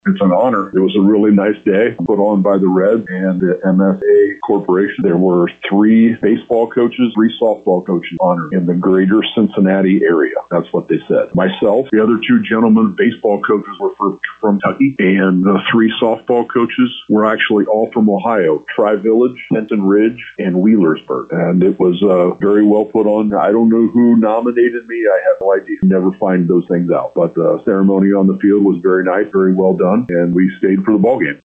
It's an honor. It was a really nice day put on by the Reds and the MFA Corporation. There were 3 baseball coaches, 3 softball coaches honored in the greater Cincinnati area. That's what they said. Myself, the other 2 gentlemen baseball coaches were from Kentucky, and the 3 softball coaches were actually all from Ohio, Tri-Village, Kenton Ridge, and Wheelersburg. And it was very well put on. I don't know who nominated me. I have no idea. Never find those things out. But the ceremony on the field was very nice, very well done, and we stayed for the ball game.